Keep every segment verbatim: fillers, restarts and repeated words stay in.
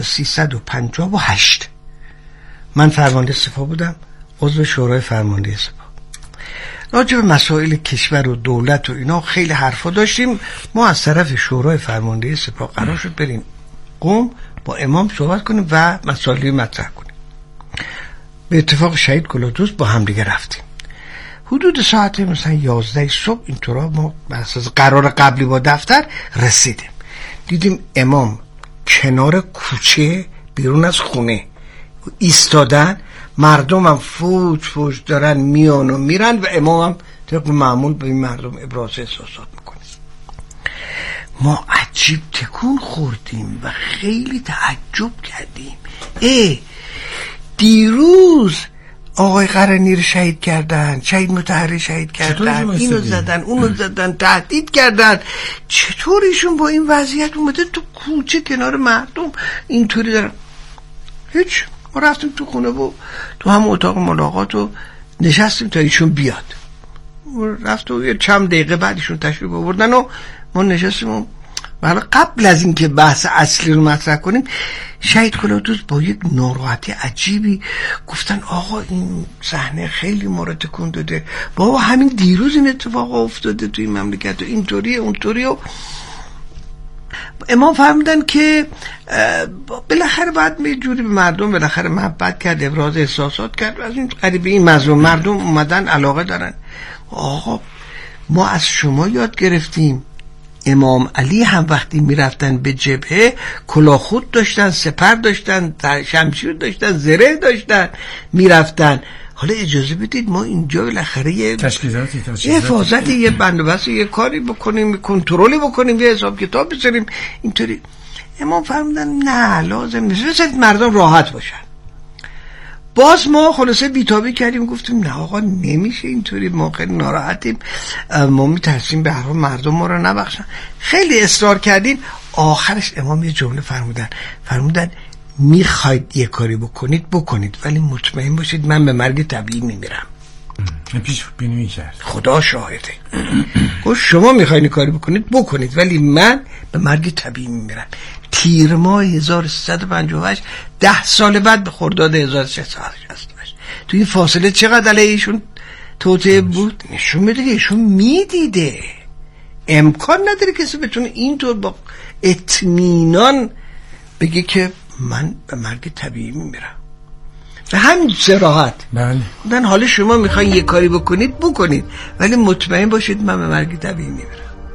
سیصد و پنجاه و هشت من فرمانده سپاه بودم، عضو شورای فرمانده سپاه. راجع به مسائل کشور و دولت و اینا خیلی حرفا داشتیم. ما از طرف شورای فرمانده سپاه قرار شد بریم قم با امام صحبت کنیم و مسائلی مطرح کنیم. به اتفاق شهید گلادوست با هم دیگه رفتیم. حدود ساعت مثلا یازده صبح اینطورا ما بر اساس قرار قبلی با دفتر رسیدیم. دیدیم امام کنار کوچه بیرون از خونه ایستادن، مردم هم فوج فوج دارن میان و میرن و امام هم طبق معمول به این مردم ابراز احساسات میکنه. ما عجیب تکون خوردیم و خیلی تعجب کردیم. ای دیروز آقای قرنی رو شهید کردن، شهید مطهری شهید کردن، اینو زدن اونو زدن، تهدید کردن، چطور ایشون با این وضعیت اومده تو کوچه کنار مردم اینطوری دارن؟ هیچ، ما رفتیم تو خونه و تو هم اتاق ملاقات و نشستیم تا ایشون بیاد. رفت و یه چند دقیقه بعد ایشون تشریف آوردن و ما نشستیم و حالا قبل از اینکه بحث اصلی رو مطرح کنیم، شهید گلادوست با یک ناراحتی عجیبی گفتن آقا این صحنه خیلی ما رو تکون داده، بابا همین دیروز این اتفاق افتاده توی این مملکت و اینطوری اونطوری. و امام فهمیدن که بالاخره باید یه جوری به مردم بالاخره محبت کرد، ابراز احساسات کرد. از این قریب این مظلوم مردم اومدن علاقه دارن. آقا ما از شما یاد گرفتیم. امام علی هم وقتی میرفتن به جبهه کلاه خود داشتن، سپر داشتن، شمشیر داشتن، زره داشتن، میرفتن. حالا اجازه بدید ما اینجا بالاخره یه تشکیلاتی یه حفاظتی، یه بندوبست، یه کاری بکنیم، کنترلی بکنیم، یه حساب کتاب بذاریم اینطوری. امام فرمودن نه لازم نیست، بذارید مردم راحت باشن. باز ما خلاصه بیتابی کردیم، گفتیم نه آقا نمیشه اینطوری، ما خیلی ناراحتیم، ما میترسیم به هر حال مردم ما رو نبخشن. خیلی اصرار کردیم. آخرش امام یه جمله فرمودن فرمودن میخواید یه کاری بکنید بکنید، ولی مطمئن باشید من به مرگ طبیعی میمیرم. پیش بینی کرد، خدا شاهده. گفت شما میخواید کاری بکنید بکنید، ولی من به مرگ طبیعی میمیرم. تیر ماه هزار و سیصد و پنجاه و هشت، ده سال بعد به خرداد هزار و سیصد و شصت و هشت. تو این فاصله چقدر علیه ایشون توطئه بود؟ نشون میده که ایشون میدیده امکان نداره کسی بتونه اینطور با اطمینان بگه که من به مرگ طبیعی میمیرم به همین صراحت. بله. من حالا شما میخواین یه کاری بکنید بکنید، ولی مطمئن باشید من به مرگ طبیعی میمیرم.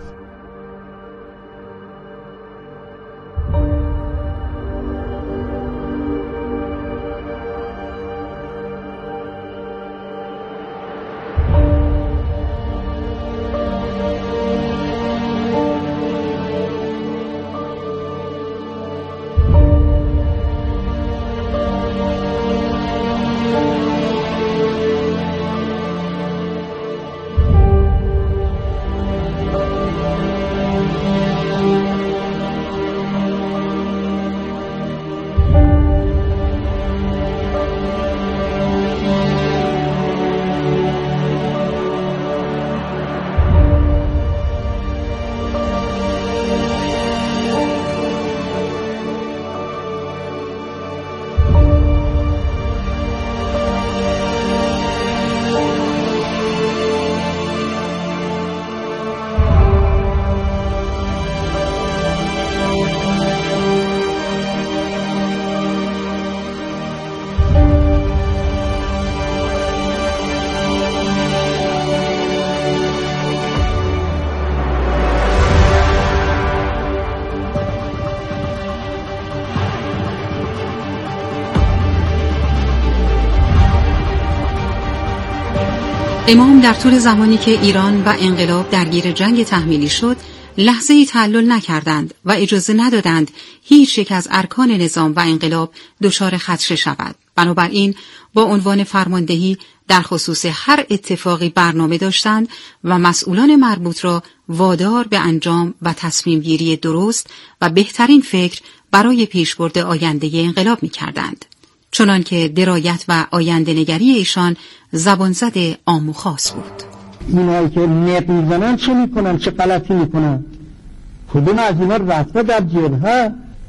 امام در طول زمانی که ایران و انقلاب درگیر جنگ تحمیلی شد، لحظه‌ای تعلل نکردند و اجازه ندادند هیچ یک از ارکان نظام و انقلاب دچار خدشه شود. بنابراین با عنوان فرماندهی در خصوص هر اتفاقی برنامه داشتند و مسئولان مربوط را وادار به انجام و تصمیم گیری درست و بهترین فکر برای پیشبرد آینده انقلاب می‌کردند. چنان که درایت و آینده نگری ایشان زبانزد عام و خاص بود. اینایی که نق میزنن چه میکنن، چه غلطی میکنن؟ کدوم از اینا رفته در جبهه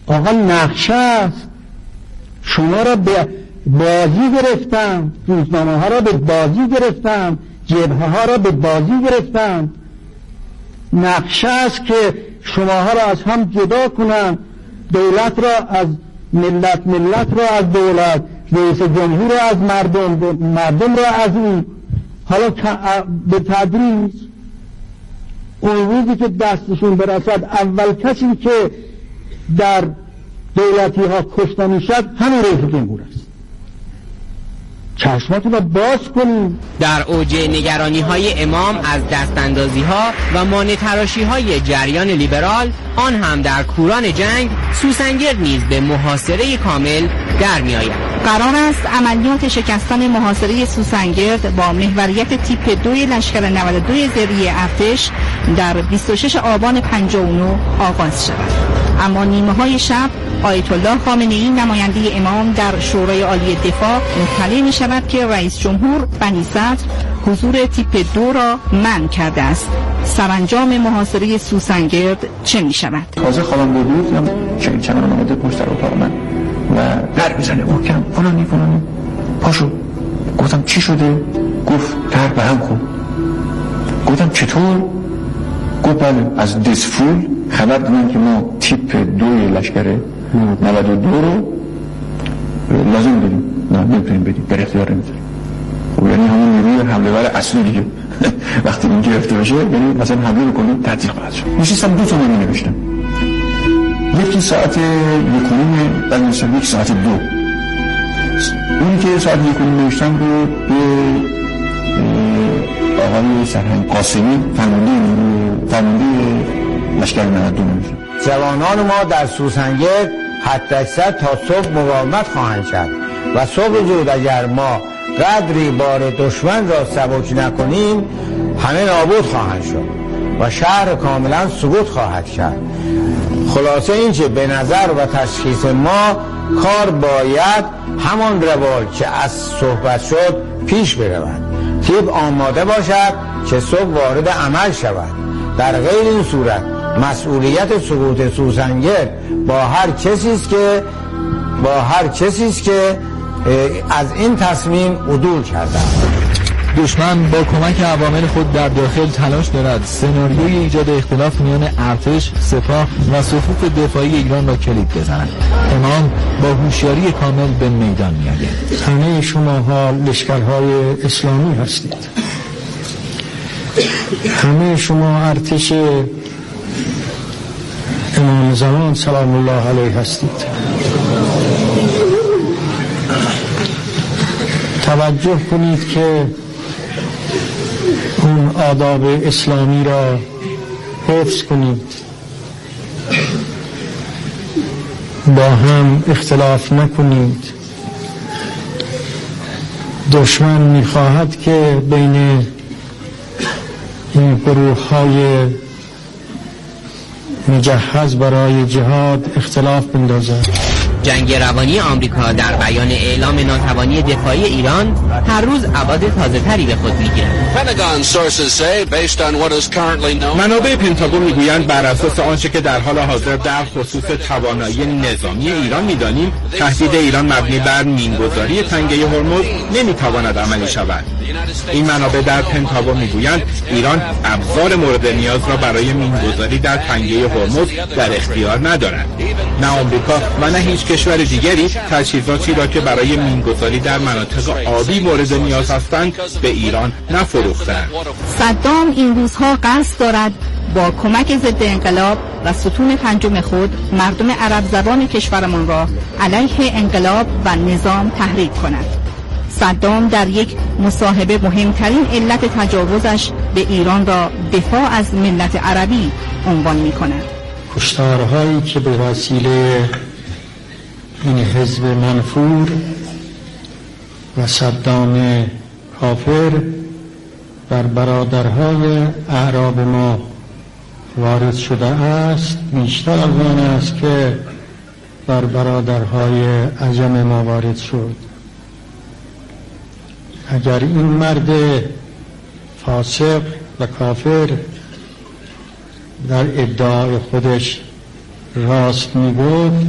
آقا نقشه است، شما را به بازی گرفتم، روزنامه ها را به بازی گرفتم، جبهه ها را به بازی گرفتم. نقشه است که شماها را از هم جدا کنم، دولت را از ملت، ملت را از دولت، رئیس جمهور را از مردم، مردم را از او. حالا به تدریج اون روزی که دستشون برسد اول کسی که در دولتی ها کشته میشد همین رئیس جمهور است. چشماتون رو باز کنیم. در اوج نگرانی های امام از دستاندازی ها و مانع تراشی های جریان لیبرال، آن هم در کوران جنگ، سوسنگرد نیز به محاصره کامل در می آید. قرار است عملیات شکستن محاصره سوسنگرد با محوریت تیپ دوی لشکر نود و دو زری ارتش در بیست و شش آبان پنجاه و نه آغاز شود. اما نیمه های شب آیت الله خامنه‌ای نماینده امام در شورای عالی دفاع مطلع می شود که رئیس جمهور بنی صدر حضور تیپ دو را منع کرده است. سرانجام محاصره سوسنگرد چه می شود؟ تازه خوابم بود هم چند چند آمده پشت در اتاق من و در میزنه محکم فلانی فلانی پاشو. گفتم چی شده؟ گفت در به هم خون. گفتم چطور؟ گفت بله از دسفول خبر دادن که ما تیپ دوی لشکر نود و دو رو لازم داریم، نه نمیتونیم بدیم، در اختیار نمیتونیم. خب یعنی همون نیروی حمله ور اصلی دیگه وقتی این گرفته باشه یعنی مثلا حمله بکنیم تعطیل خواهد شد. نشستم دو تا نامه نوشتم، یکی ساعت یک و نیم، بعد نوشتم یک ساعت دو. اونی که ساعت یک و نیم نوشتم رو به آقای سرهنگ قاسمی فرمانده فرمانده لشکر نود و دو نوشتم. جوانان ما در سوسنگرد حداکثر تا صبح مقاومت خواهند کرد و صبح زود اگر ما قدری بار دشمن را سبک نکنیم همه نابود خواهند شد و شهر کاملا سقوط خواهد کرد. خلاصه اینکه به نظر و تشخیص ما کار باید همان روال که از صحبت شد پیش برود، تیپ آماده باشد که صبح وارد عمل شود. در غیر این صورت مسئولیت سقوط سوسنگرد با هر کسی است که با هر کسی است که از این تصمیم عدول کرده. دشمن با کمک عوامل خود در داخل تلاش دارد سناریوی ایجاد اختلاف میان ارتش، سپاه و صفوف دفاعی ایران را کلید بزند. امام با هوشیاری کامل به میدان میآید. همه شماها لشکرهای اسلامی هستید، همه شما ارتش امام زمان سلام الله علیه هستید. توجه کنید که اون آداب اسلامی را حفظ کنید، با هم اختلاف نکنید. دشمن می‌خواهد که بین این گروه‌های مجهز برای جهاد اختلاف بندازد. جنگ روانی آمریکا در بیان اعلام ناتوانی دفاعی ایران هر روز ابعاد تازه‌تری به خود می‌گیرد. منابع پنتاگون میگویند بر اساس آنچه که در حال حاضر در خصوص توانایی نظامی ایران می‌دانیم، تهدید ایران مبنی بر مین‌گذاری تنگه هرمز نمی‌تواند عملی شود. این منابع در پنتاگون میگویند ایران ابزار مورد نیاز را برای مین‌گذاری در تنگه هرمز در اختیار ندارد. نه آمریکا و نه هیچ کشور دیگری تجهیزاتی را که برای مین‌گذاری در مناطق آبی مورد نیاز هستند به ایران نفروختند. صدام این روزها قصد دارد با کمک ضد انقلاب و ستون پنجم خود مردم عرب زبان کشورمان را علیه انقلاب و نظام تحریک کند. صدام در یک مصاحبه مهمترین علت تجاوزش به ایران را دفاع از ملت عربی عنوان می کند. کشتارهایی که به وسیله این حزب منفور و صدام کافر بر برادرهای اعراب ما وارد شده است بیشتر از آن است که بر برادرهای عجم ما وارد شد. اگر این مرد فاسق و کافر در ادعای خودش راست میگفت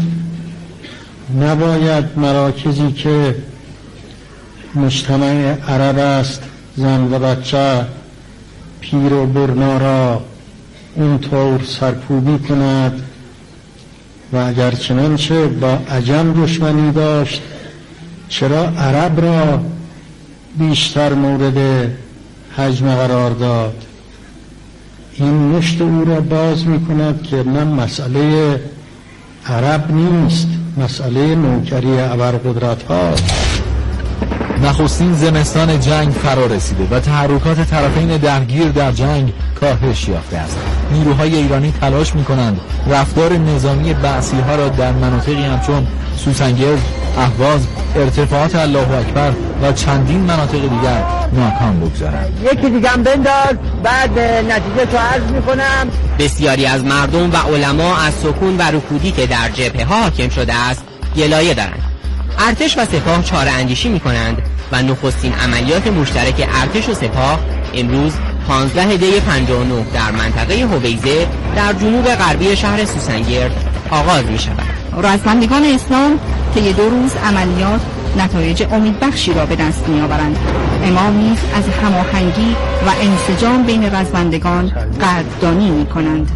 نباید مراکزی که مجتمع عرب است زن و بچه پیر و برنا را اونطور سرکوبی کند و اگر چنانچه با عجم دشمنی داشت چرا عرب را بیشتر مورد حجم قرار داد؟ این مشت او را باز می کند که نه مسئله عرب نیست، مسئله نوکری ابرقدرت هاست. نخستین زمستان جنگ فرا رسیده و تحرکات طرفین درگیر در جنگ کاهش یافته است. نیروهای ایرانی تلاش می‌کنند رفتار نظامی بعثی ها را در مناطقی همچون سوسنگرد، اهواز، ارتفاعات الله اکبر و چندین مناطق دیگر ناکام بگذارند. یکی دیگه هم بنداز بعد نتیجه تو عرض می‌کنم. بسیاری از مردم و علما از سکون و رکودی که در جبهه ها حاکم شده است گلایه دارند. ارتش و سپاه چاره اندیشی می کنند و نخستین عملیات مشترک ارتش و سپاه امروز پانزده دی پنجاه و نه در منطقه هویزه در جنوب غربی شهر سوسنگرد آغاز می شود. رزمندگان اسلام طی دو روز عملیات نتایج امیدبخشی را به دست می آورند. امام نیز از هماهنگی و انسجام بین رزمندگان قدردانی می کنند.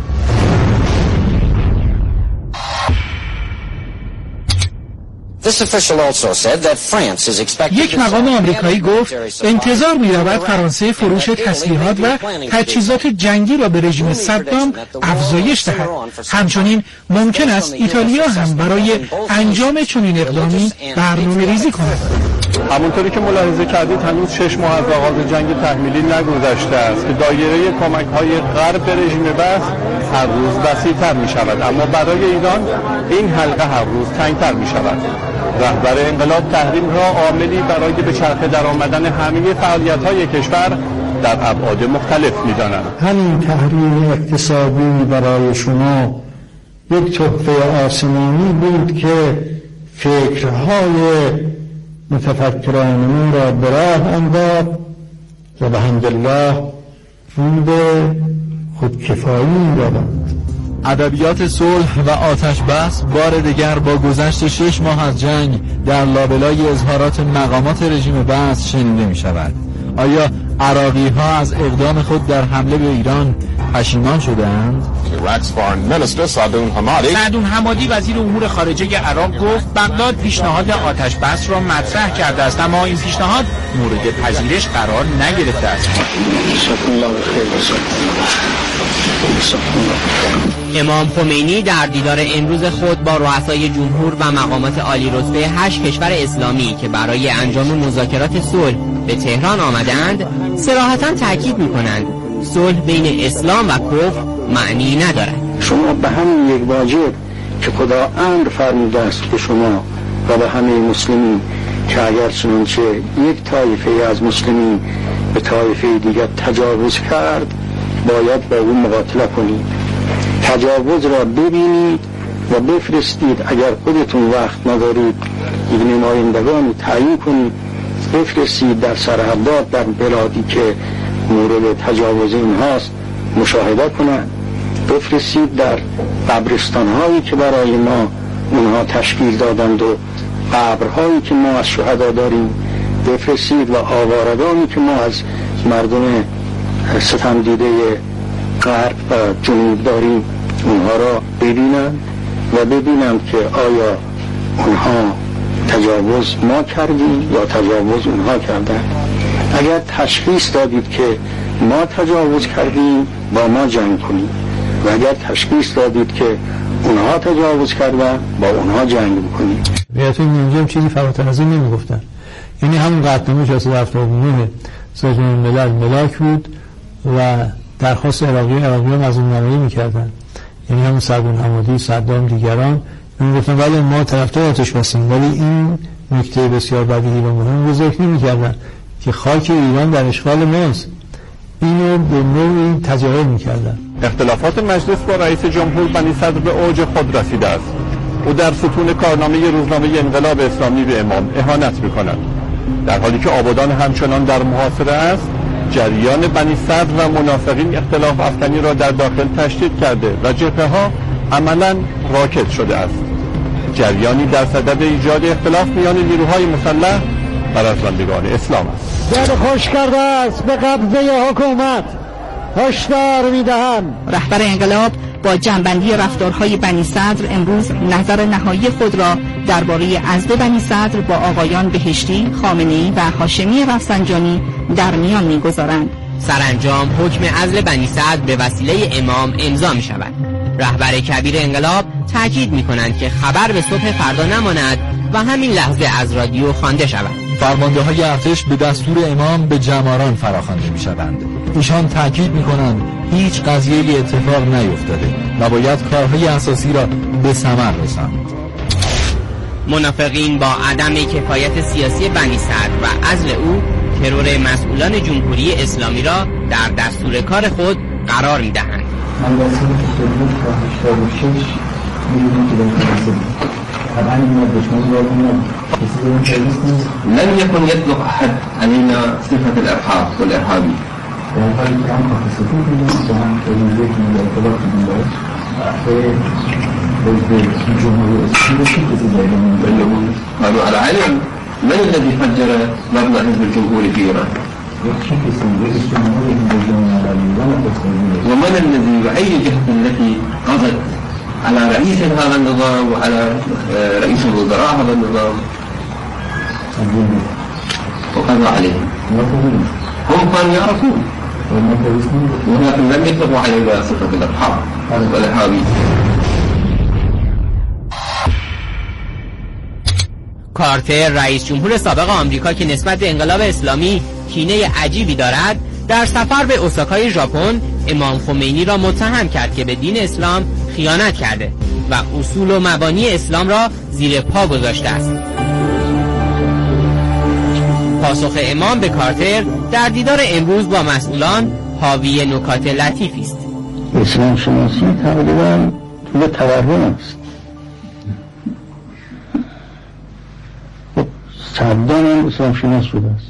یک مقام آمریکایی گفت انتظار می‌رود فرانسه فروش تسلیحات و تجهیزات جنگی را به رژیم صدام افزایش دهد. همچنین ممکن است ایتالیا هم برای انجام چنین اقدامی برنامه‌ریزی کند. همونطوری که ملاحظه کردید هنوز شش ماه از آغاز جنگ تحمیلی نگذشته است که دایره کمک‌های غرب به رژیم بث هر روز وسیع‌تر می‌شود، اما برای ایران این حلقه هر روز تنگ‌تر می‌شود. رهبر انقلاب تحریم را عاملی برای به چرخه در آمدن همه فعالیت‌های کشور در ابعاد مختلف می‌دانند. همین تحریم اقتصادی برای شما یک تحفه آسمانی بود که فکرهای متفکران را به راه انداخت و به حمدالله روی به خودکفایی می‌یابند. ادبیات صلح و آتش بس بار دیگر با گذشت شش ماه از جنگ در لابلای اظهارات مقامات رژیم بث شنیده می شود. آیا عراقی ها از اقدام خود در حمله به ایران پشیمان شدند؟ سعدون حمادی وزیر امور خارجه عراق گفت بغداد پیشنهاد آتش بس را مطرح کرده است، اما این پیشنهاد مورد پذیرش قرار نگرفته است. امام خمینی در دیدار امروز خود با رؤسای جمهور و مقامات عالی رتبه هشت کشور اسلامی که برای انجام مذاکرات صلح به تهران آمدند صراحتاً تاکید می‌کنند صلح بین اسلام و کفر معنی ندارد. شما به همین یک واجب که خدا امر فرموده است به شما و به همه مسلمین که اگر چنانچه یک طایفه از مسلمین به طایفه دیگر تجاوز کرد باید با اون مقاتله کنید. تجاوز را ببینید و بفرستید. اگر خودتون وقت ندارید یک نمایندگانی تعیین کنید بفرستید در سرحدات در بلادی که مورد تجاوز اینهاست مشاهده کنند. بفرستید در قبرستان هایی که برای ما اونها تشکیل دادند و قبرهایی که ما از شهدا داریم بفرستید و آوارگانی که ما از مردم ستم دیده غرب و جنوب داریم اونها را ببینند و ببینند که آیا اونها تجاوز ما کردیم یا تجاوز اونها کردن. اگر تشخیص دادید که ما تجاوز کردیم با ما جنگ کنید و اگر تشخیص دادید که اونها تجاوز کردن با اونها جنگ بکنید. بیاتون اینجا چیزی فراتر از این نمیگفتن. یعنی همون قطعنامه شصت و هفت سازمان ملل ملاک بود و درخواست عراقی عراقیان از اون نمایی میکردن. یعنی همون سعدون حمادی، صدام، دیگران میگفتن ولی ما طرفدار آتش بسیم، ولی این نکته بسیار بدیهی و مهم رو ذکر نمیکردن که خاک ایران در اشغال ماست. اینو به نوعی تجاهل میکردن. اختلافات مجلس با رئیس جمهور بنی صدر به اوج خود رسیده است. او در ستون کارنامه روزنامه انقلاب اسلامی به امام اهانت میکند، در حالی که آبادان همچنان در محاصره است. جریان بنی صدر و منافقین اختلاف افکنی را در داخل تشدید کرده و جبهه ها عملاً راکد شده است. جریانی در صدد ایجاد اختلاف میان نیروهای مسلح و رزمندگان اسلام است. دل خوش کرده است به قبضه حکومت، هشدار می‌دهم. رهبر انقلاب با جنبندی رفتارهای بنی صدر امروز نظر نهایی خود را درباره عزل بنی صدر با آقایان بهشتی، خامنه‌ای و هاشمی رفسنجانی در میان می‌گذارند. سرانجام حکم عزل بنی صدر به وسیله امام امضا می شود. رهبر کبیر انقلاب تاکید می کنند که خبر به صبح فردا نماند و همین لحظه از رادیو خوانده شود. فرمانده های ارتش به دستور امام به جماران فراخوانده می شوند. ایشان تاکید می کنند هیچ قضیه اتفاق نیفتاده و باید کارهای اساسی را به ثمر رساند. منافقین با عدم کفایت سیاسی بنی صدر و عزل او ترور مسئولان جمهوری اسلامی را در دستور کار خود قرار می دهند. لن يكن يطلق أحد علينا صفة الإرهاب والإرهابي. قالوا على علم من الذي فجر مبنى حزب الجمهور في إيران؟ ومن الذي وأي جهة التي قضت على رئيس هذا النظام وعلى رئيس الوزراء هذا النظام وقضى عليهم؟ هم كانوا يعرفون ولكن لم يطلقوا علينا صفة الإرهاب والإرهابي. کارتر رئیس جمهور سابق آمریکا که نسبت به انقلاب اسلامی کینه عجیبی دارد، در سفر به اوساکای ژاپن امام خمینی را متهم کرد که به دین اسلام خیانت کرده و اصول و مبانی اسلام را زیر پا گذاشته است. پاسخ امام به کارتر در دیدار امروز با مسئولان حاوی نکات لطیفی است. اسلام شناسی تقریبا به تورم است. صدام هم اسلام شناس بوده است.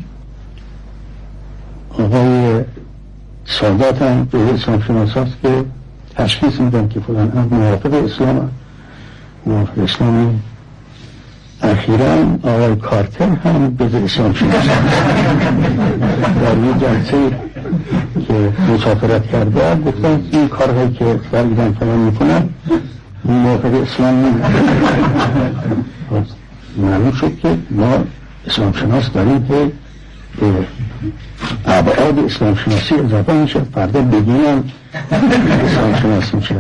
آقای سادات هم به اسلام شناس هست که تشخیص میدن که فلان هم موافق اسلام هم موافق اسلامی. اخیرا آقای کارتر هم به اسلام شناس در یه جلسه که مسافرت کرده گفتن این کارهایی که فرگیدن فلان میکنن موافق اسلام نمیدن. معلوم شد که ما اسلام شناس داریم که ابعاد اسلام شناسی اضافه میشه، فردا بگیم اسلام شناس میشه.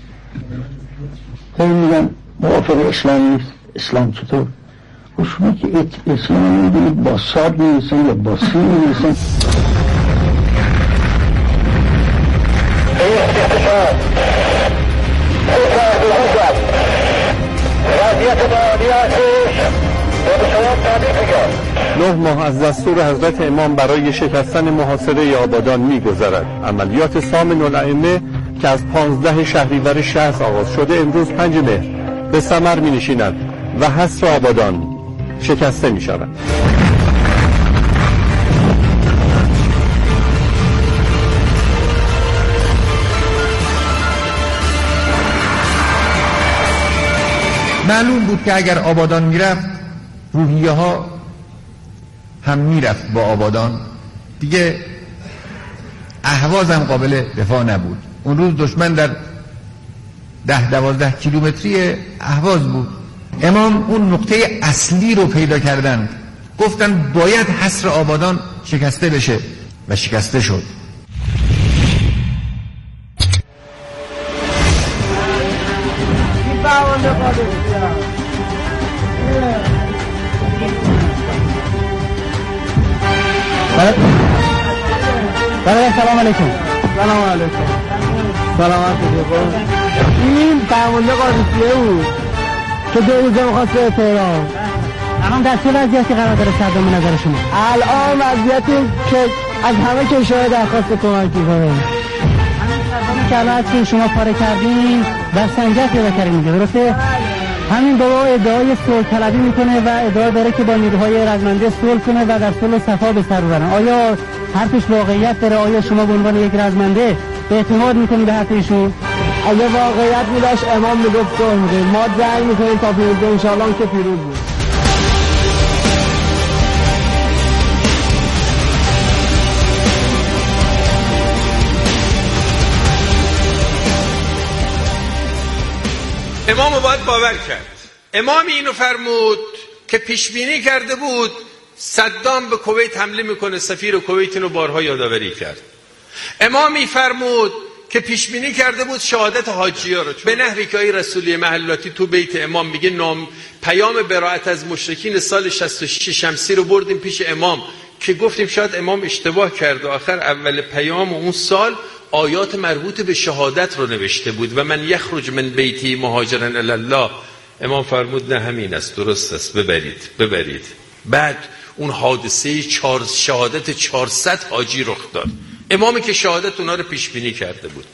خیلی میگن موافق اسلام نیست. اسلام چطور؟ و شما که اسلام میدونید با صاد میرسن یا با سین میرسن. نه ماه از دستور حضرت امام برای شکستن محاصره آبادان می‌گذرد. عملیات سامن الائمه که از پانزده شهریور شصت آغاز شده امروز پنج مهر به ثمر می‌نشیند و حصر آبادان شکسته می‌شود. معلوم بود که اگر آبادان میرفت روحیه ها هم میرفت با آبادان، دیگه اهواز هم قابل دفاع نبود. اون روز دشمن در ده دوازده کیلومتری اهواز بود. امام اون نقطه اصلی رو پیدا کردن، گفتن باید حصر آبادان شکسته بشه و شکسته شد. برای سلام علیکم. سلام علیکم. سلامت باشید. این فرمانده قادسیه بود که دو روزه می‌خواست به تهران. الان در چه وضعیتی قرار داره صدام به نظر شما؟ الان وضعیتی که از همه کشورها درخواست کمک می‌کنه. همین صدامی که الان که شما پاره کردین در سنجر پیدا کردین میگه، درسته؟ همین بابا ادعای صلح طلبی میکنه و ادعا داره که با نیروهای رزمنده صلح کنه و در صلح صفا به سر ببرن. آیا حرفش واقعیت داره؟ آیا شما به عنوان یک رزمنده به اعتماد میکنی به حرف ایشون؟ اگه واقعیت میداشت امام میگفت صلح میکنیم، ما جنگ میکنیم تا پیروز بشیم، انشاءالله که پیروز بود. امام باید باور کرد. امام اینو فرمود که پیش بینی کرده بود صدام به کویت حمله میکنه، سفیر کویت اینو بارها یادآوری کرد. امامی فرمود که پیش بینی کرده بود شهادت حاجی‌ها رو به نحوی که رسولی محلاتی تو بیت امام میگه نام پیام براءت از مشرکین سال شصت و شش شمسی رو بردیم پیش امام که گفتیم شاید امام اشتباه کرد و آخر اول پیام اون سال آیات مربوط به شهادت رو نوشته بود و من یخرج من بیتی مهاجرا الی الله. امام فرمود نه همین است، درست است، ببرید ببرید. بعد اون حادثه چهار شهادت چهارصد حاجی رخ داد. امامی که شهادت اونا رو پیش بینی کرده بود،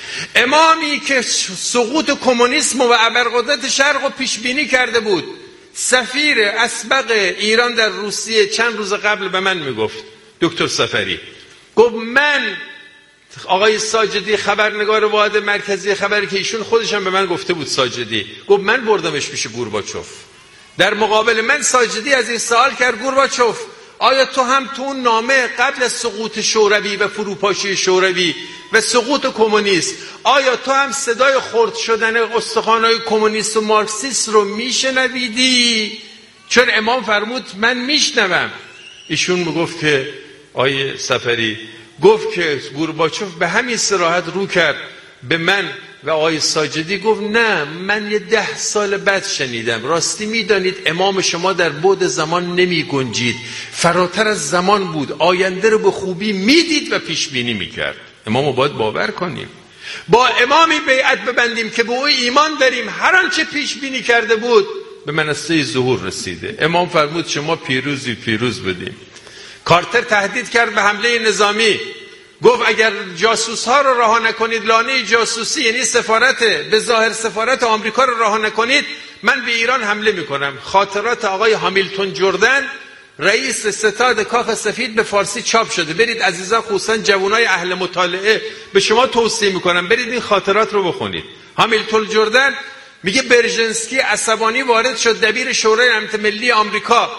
امامی که سقوط کمونیسم و ابرقدرت شرق رو پیش بینی کرده بود. سفیر اسبق ایران در روسیه چند روز قبل به من میگفت، دکتر سفری گفت من آقای ساجدی خبرنگار واحد مرکزی خبری که ایشون خودش هم به من گفته بود، ساجدی گفت من بردمش پیش گورباچوف. در مقابل من ساجدی از این سوال کرد گورباچوف آیا تو هم تو اون نامه قبل از سقوط شوروی و فروپاشی شوروی و سقوط کمونیسم آیا تو هم صدای خرد شدن استخوان‌های کمونیست و مارکسیست رو میشنویدی؟ چون امام فرمود من میشنوم. ایشون میگفت که آیه سفری گفت که گورباچوف به همین صراحت رو کرد به من و آقای ساجدی، گفت نه من یه ده سال بعد شنیدم. راستی میدانید امام شما در بعد زمان نمی گنجید، فراتر از زمان بود، آینده رو به خوبی میدید و پیش بینی میکرد. امام رو باید باور کنیم، با امامی بیعت ببندیم که به او ایمان داریم هر آنچه پیش بینی کرده بود به منصه ظهور رسیده. امام فرمود شما پیروزی پیروز بدیم. کارتر تهدید کرد به حمله نظامی، گفت اگر جاسوس ها رو رها نکنید، لانه جاسوسی یعنی سفارت به ظاهر سفارت آمریکا رو رها نکنید، من به ایران حمله میکنم. خاطرات آقای هامیلتون جردن رئیس ستاد کاخ سفید به فارسی چاپ شده، برید عزیزان خصوصا جوانای اهل مطالعه به شما توصیه میکنم برید این خاطرات رو بخونید. هامیلتون جردن میگه برژنسکی عصبانی وارد شد، دبیر شورای امنیت ملی آمریکا،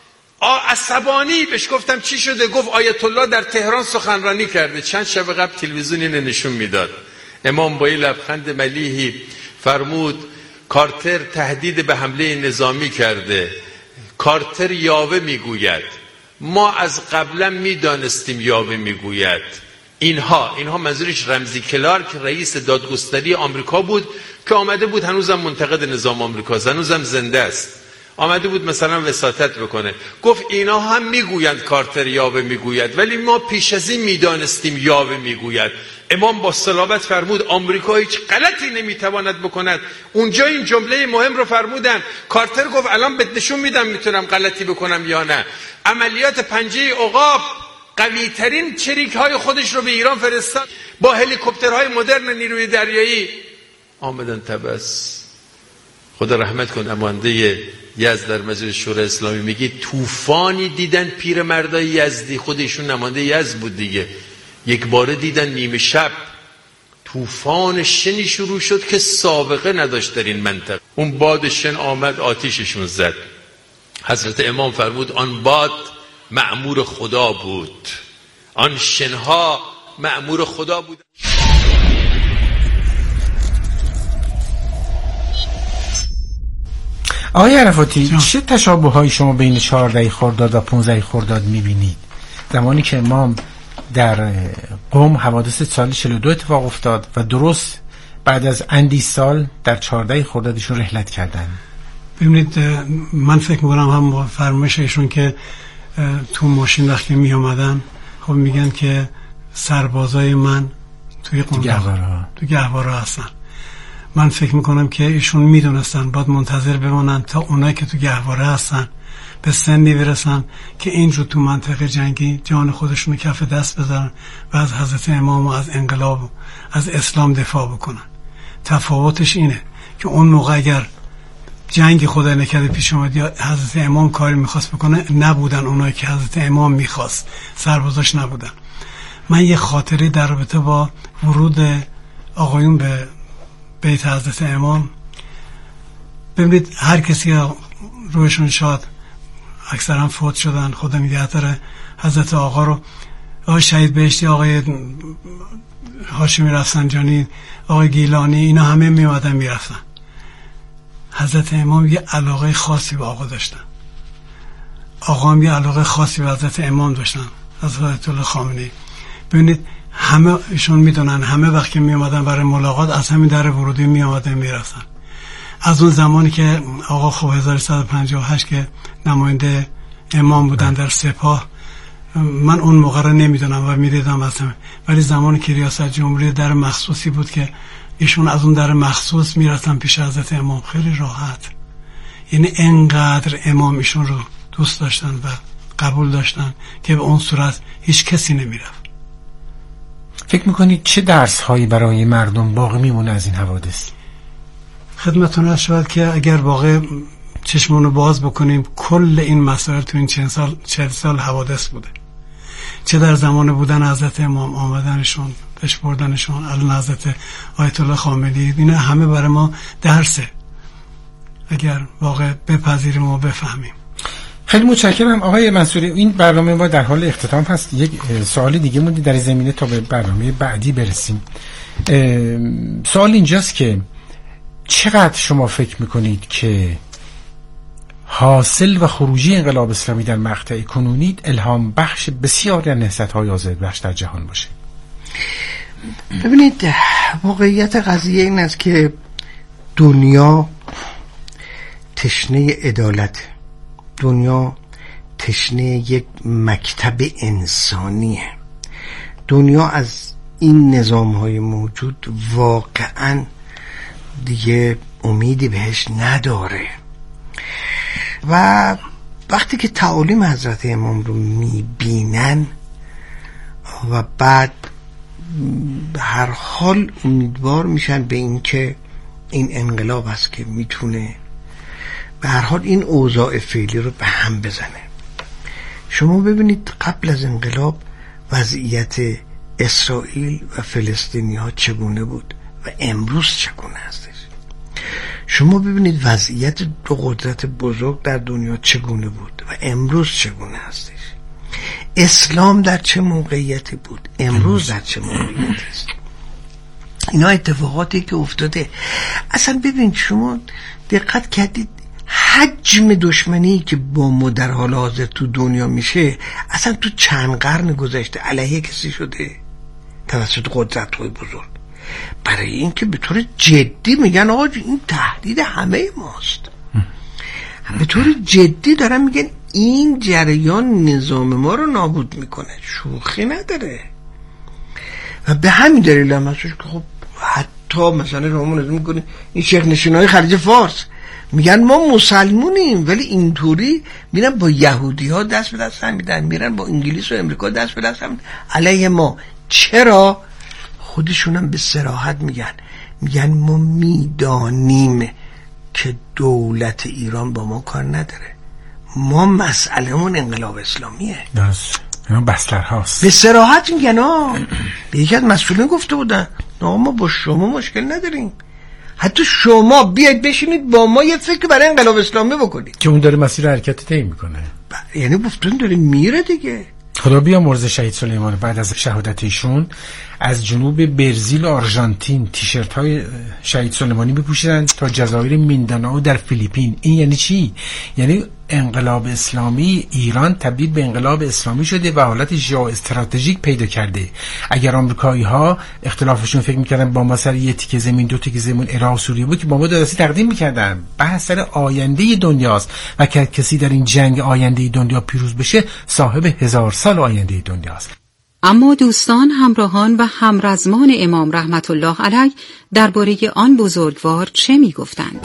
عصبانی بهش گفتم چی شده؟ گفت آیت الله در تهران سخنرانی کرده. چند شب قبل تلویزیون اینو نشون میداد. امام با این لبخند ملیحی فرمود کارتر تهدید به حمله نظامی کرده. کارتر یاوه میگوید، ما از قبلا میدانستیم یاوه میگوید. اینها اینها منظورش رمزی کلارک رئیس دادگستری آمریکا بود که آمده بود، هنوزم منتقد نظام آمریکاست، هنوزم زنده است، آمده بود مثلا وساطت بکنه. گفت اینا هم میگویند کارتر یاوه میگوید، ولی ما پیش از این میدانستیم یاوه میگوید. امام با صلابت فرمود آمریکا هیچ غلطی نمیتواند بکند. اونجا این جمله مهم رو فرمودن. کارتر گفت الان بهت نشون میدم میتونم غلطی بکنم یا نه. عملیات پنجه عقاب قوی ترین چریک های خودش رو به ایران فرستاد، با هلیکوپترهای مدرن نیروی دریایی آمدن تبس. خدا رحمت کن امانده یزد در مجلس شورای اسلامی میگه طوفانی دیدن پیرمردای یزدی، خودشون نماینده یزد بود دیگه، یک باره دیدن نیمه شب طوفان شنی شروع شد که سابقه نداشت در این منطقه. اون باد شن آمد آتیششون زد. حضرت امام فرمود آن باد مأمور خدا بود، آن شنها مأمور خدا بود. آقای عرفاتی چه تشابه هایی شما بین چهارده خرداد و پانزده خرداد میبینید؟ زمانی که امام در قم حوادث سال چهل و دو اتفاق افتاد و درست بعد از اندی سال در چهارده خردادشون رحلت کردن. ببینید من فکر میکنم هم با فرمایش ایشون که تو ماشین وقتی می اومدن خب میگن که سربازای من توی قم تو گهواره هستن. من فکر میکنم که ایشون میدونستن باید منتظر بمونن تا اونایی که تو گهواره هستن به سنی برسن که اینجور تو منطقه جنگی جان خودشون کف دست بذارن و از حضرت امام و از انقلاب و از اسلام دفاع بکنن. تفاوتش اینه که اون موقع اگر جنگ خدا نکرده پیش اومد یا حضرت امام کاری میخواست بکنه، نبودن اونایی که حضرت امام میخواست، سربازاش نبودن. من یه خاطره در رابطه با ورود آقایون به بیت حضرت امام، ببینید هر کسی رویشون شاد اکثرا فوت شدن، خدا نگهدار حضرت آقا رو، آقای شهید بهشتی، آقای هاشمی رفسنجانی، آقای گیلانی، اینا همه می اومدن می رفتن. حضرت امام یه علاقه خاصی به آقا داشتن، آقا هم یه علاقه خاصی به حضرت امام داشتن، حضرت آیت الله خامنه‌ای. ببینید همه ایشون میدونن همه وقت که می اومدن برای ملاقات از همین در ورودی می اومدن می رفتن. از اون زمانی که آقا خب هزار و سیصد و پنجاه و هشت که نماینده امام بودن در سپاه، من اون موقع رو نمیدونم و میدیدم اصلا، ولی زمانی که ریاست جمهوری در مخصوصی بود که ایشون از اون در مخصوص میرفتن پیش حضرت امام خیلی راحت. یعنی انقدر امام ایشون رو دوست داشتن و قبول داشتن که به اون صورت هیچ کسی نمیرفت. فکر میکنید چه درس هایی برای مردم باقی میمونه از این حوادث؟ خدمتتون عرض شود که اگر واقع چشمونو باز بکنیم، کل این مسائل تو این چند سال چهل سال حوادث بوده، چه در زمان بودن حضرت امام، آمدنشون، پیش بردنشون، الان حضرت آیت الله خامنه‌ای، اینا همه برای ما درسه اگر واقع بپذیریم و بفهمیم. خیلی متشکرم آقای منصوری. این برنامه ما در حال اختتام هست. یک سوال دیگه موندی در زمینه تا به برنامه بعدی برسیم. سوال اینجاست که چقدر شما فکر میکنید که حاصل و خروجی انقلاب اسلامی در مقطع کنونی الهام بخش بسیاری از نهضت‌های آزادی بخش در جهان باشه؟ ببینید واقعیت قضیه این است که دنیا تشنه عدالت، دنیا تشنه یک مکتب انسانیه، دنیا از این نظام‌های موجود واقعاً دیگه امیدی بهش نداره. و وقتی که تعالیم حضرت امام رو میبینن و بعد به هر حال امیدوار میشن به این که این انقلاب است که میتونه به هر حال این اوضاع فعلی رو به هم بزنه. شما ببینید قبل از انقلاب وضعیت اسرائیل و فلسطینی ها چگونه بود و امروز چگونه هستش. شما ببینید وضعیت دو قدرت بزرگ در دنیا چگونه بود و امروز چگونه هستش. اسلام در چه موقعیتی بود، امروز در چه موقعیتی است. اینا اتفاقاتی که افتاده. اصلا ببینید شما دقت کردید حجم دشمنی که با ما در حال حاضر تو دنیا میشه اصلا تو چند قرن گذشته علیه کسی شده توسط قدرت‌های بزرگ، برای اینکه به طور جدی میگن آقا این تهدید همه ماست، به طور جدی دارن میگن این جریان نظام ما رو نابود میکنه، شوخی نداره. و به همین دلیل هم هستش که خب حتی مثلا رومون نظام میکنه این شیخ نشینای خلیج فارس میگن ما مسلمونیم، ولی اینطوری میرن با یهودی ها دست به دست هم میدن، میرن با انگلیس و امریکا دست به دست هم علیه ما. چرا؟ خودشونم به صراحت میگن میگن ما میدانیم که دولت ایران با ما کار نداره، ما مسئلهمون انقلاب اسلامیه. درست، اینا بستر هاست. به صراحت میگن آه. به یکی از مسئولین گفته بودن نه ما با شما مشکل نداریم، حتی شما بیاید بشینید با ما یه فکر برای انقلاب اسلامی بکنید، که اون داره مسیر حرکت طی میکنه. یعنی گفتن داره میره دیگه. خدا بیامرز شهید سلیمانی بعد از شهادت ایشون از جنوب برزیل و آرژانتین تیشرت های شهید سلیمانی بپوشیدن تا جزایر میندانائو در فیلیپین. این یعنی چی؟ یعنی انقلاب اسلامی ایران تبدیل به انقلاب اسلامی شده و حالت ژئو استراتژیک پیدا کرده. اگر آمریکایی ها اختلافشون فکر میکردن با ما سر یه تیکه زمین دو تیکه زمین عراق و سوریه بود که با ما دراسی تقدیم میکردن، بحث سر آینده دنیاست و که کسی در این جنگ آینده دنیا پیروز بشه صاحب هزار سال آینده دنیاست. اما دوستان، همراهان و همرزمان امام رحمت الله علیه درباره آن بزرگوار چه میگفتند؟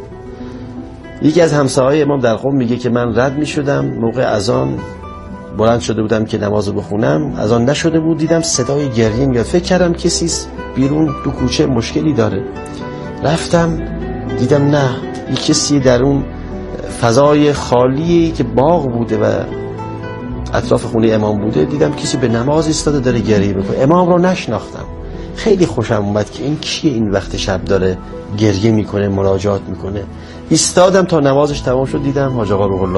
یکی از همسایه‌های امام در قم میگه که من رد میشدم موقع اذان، بلند شده بودم که نمازو بخونم، اذان نشده بود، دیدم صدای گریه میاد، فکر کردم کسی بیرون تو کوچه مشکلی داره، رفتم دیدم نه، یک کسی در اون فضای خالی که باغ بوده و اطراف خونه امام بوده، دیدم کسی به نماز ایستاده داره گریه میکنه. امام رو نشناختم، خیلی خوشم اومد که این کیه این وقت شب داره گریه میکنه، مناجات میکنه. ایستادم تا نمازش تمام شد، دیدم حاج آقا روح الله